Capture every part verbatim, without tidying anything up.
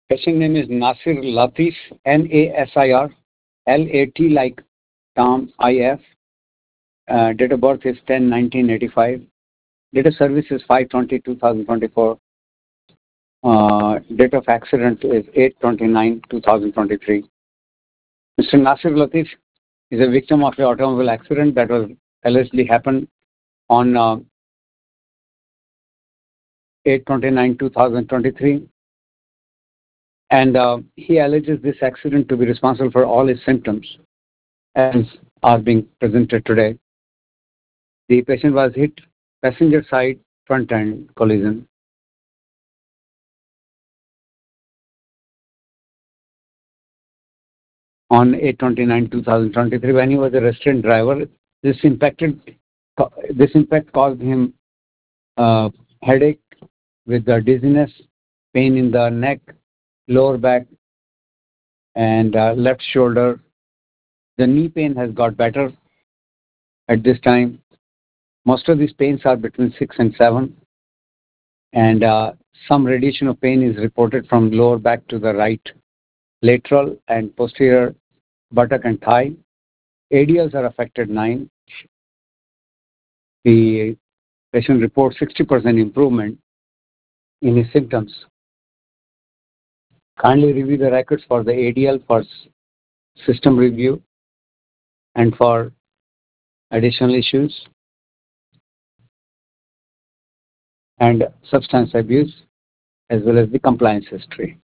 Patient name is Nasir Latif, N A S I R L A T like Tom, I F. Uh, date of birth is ten nineteen eighty-five. Date of service is five twenty two thousand twenty-four. Uh, date of accident is eight twenty-nine two thousand twenty-three. Mister Nasir Latif is a victim of an automobile accident that was allegedly happened on uh, eight twenty-nine two thousand twenty-three. And uh, he alleges this accident to be responsible for all his symptoms as are being presented today. The patient was hit passenger side front end collision. On eight twenty-nine two thousand twenty-three, when he was a restrained driver, this impacted this impact caused him uh, headache with the dizziness, pain in the neck, lower back, and uh, left shoulder. The knee pain has got better at this time. Most of these pains are between six and seven, and uh, some radiation of pain is reported from lower back to the right lateral and posterior buttock and thigh. A D Ls are affected nine. The patient reports sixty percent improvement in his symptoms. Kindly review the records for the A D L for system review and for additional issues and substance abuse as well as the compliance history.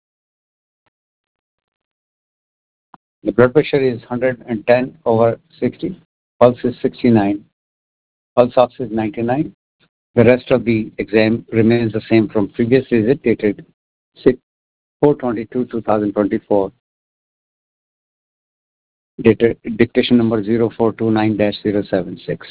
The blood pressure is one hundred ten over sixty, pulse is sixty-nine, pulse ox is ninety-nine. The rest of the exam remains the same from previous visit dated four twenty-two two thousand twenty-four. Data, dictation number zero four two nine dash zero seven six.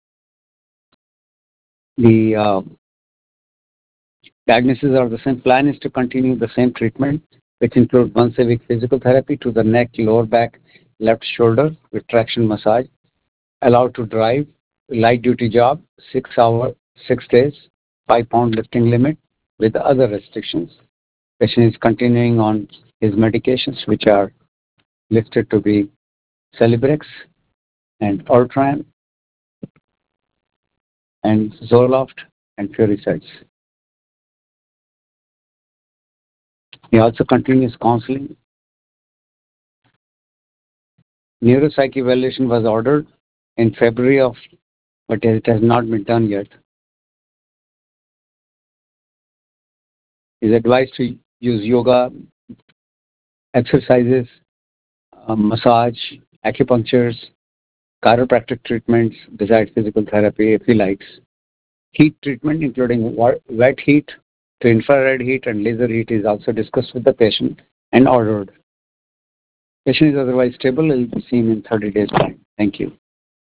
The uh, diagnosis of the same plan is to continue the same treatment, which includes once a week physical therapy to the neck, lower back, left shoulder with traction massage, allowed to drive, light duty job, six hour, six days, five pound lifting limit with other restrictions. Patient is continuing on his medications, which are listed to be Celebrex and Ultram and Zoloft and Furicides. He also continues counseling. Neuropsych evaluation was ordered in February of, but it has not been done yet. He is advised to use yoga, exercises, uh, massage, acupunctures, chiropractic treatments besides physical therapy if he likes. Heat treatment including wet heat to infrared heat and laser heat is also discussed with the patient and ordered. Patient is otherwise stable. He will be seen in thirty days time. Thank you.